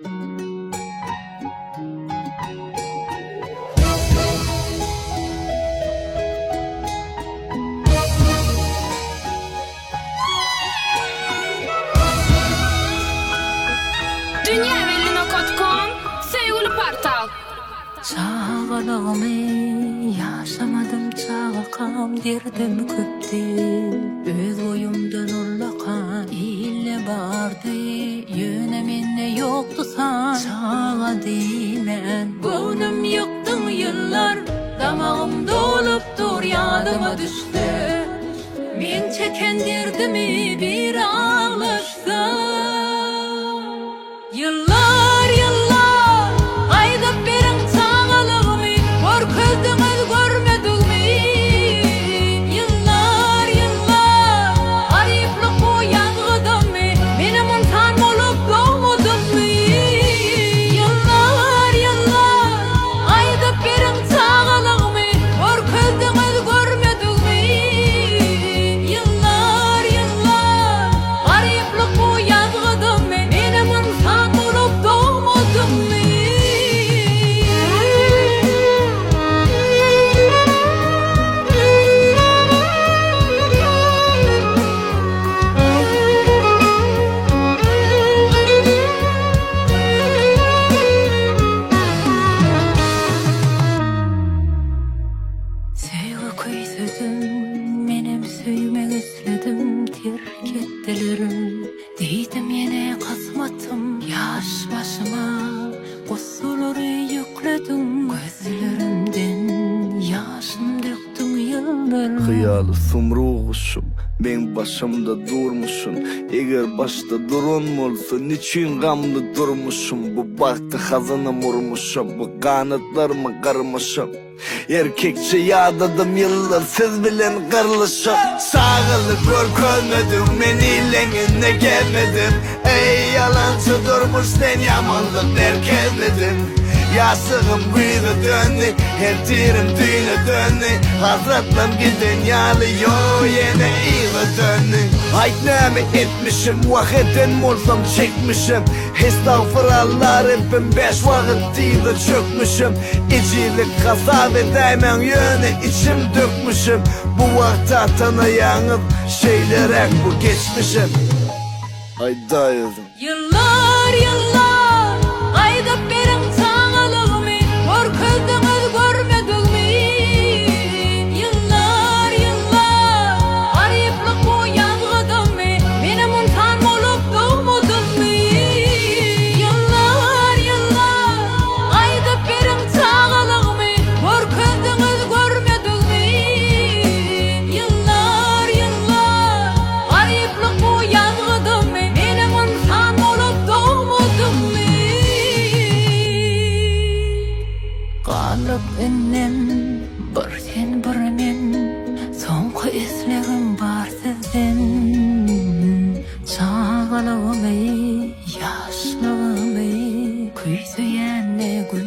Dünyavelino.com Sevgili Portal. Çağalağımı yaşamadım çağakam derdim köpti. Öz boyumdan ullakan ille bardı. Yöneminne yoktu san çağa dimen. Boynum yıktın yıllar damağım dolup dur yadıma düştü. Men çeken derdimi bir ağlaşsa. Yıllar yıllar aydıp berin sağalığımı Gör közdüňiz görmedikmi. Yıllar yıllar arayıplyk bu ýazgydymy Menem untan bolup doğmadymmy. Yıllar yıllar aydyp berin sağalığımı Gör közdüňiz görmedikmi. Yıllar yıllar arayıplyk bu ýazgydymy Menem untan bolup doğmadymmy. Sevgi köýsüdüm, menem söýmek isledim, terk etdilerim. Diýdim ýene kasmatym, ýaş başyma, gussulary ýükledim. Gözlerimden ýaşym döktüň ýyllar. Hıyalı sumruğuşum, men başımda durmuşum. Eger başta duran bolsa, niçin gamlı durmuşum? Bu baktı hazanım vurmuşum, bu kanatlarımı karmışım. Erkekçe yadadım yıllar, siz bilen kırlışım. Sağılı gör görmedim, men ileňine gelmedim. Ey yalancı durmuş, sen yamanlık derkezledim. Yasığım büyüdü döndü, her tirim düğüne döndü. Hazratlam giden yalı yo yine iyile döndü. Aytname etmişim, vakitten bolsam çekmişim. Estağfurallah Rabbim, 5 vakit diyde çökmüşüm. İçilik kasab edeymen yöne içim dökmüşüm. Bu vakta tanıyanıp şeylerek bu geçmişim. Ay dayıdım. Yıllar yıllar aydyp berin sağalığımı Gör közdüňiz görmedikmi. Yıllar yıllar arayıplyk bu ýazgydymy Menem untan bolup doğmadymmy. Yıllar yıllar aydyp berin sağalığımı Gör közdüňiz görmedikmi. Yıllar yıllar arayıplyk bu ýazgydymy Menem untan bolup doğmadymmy. Galyp ennem bir sen bir men, soňky eslegim bar sizden. Çağalygamy, ýaşlygymy, küýsüýänne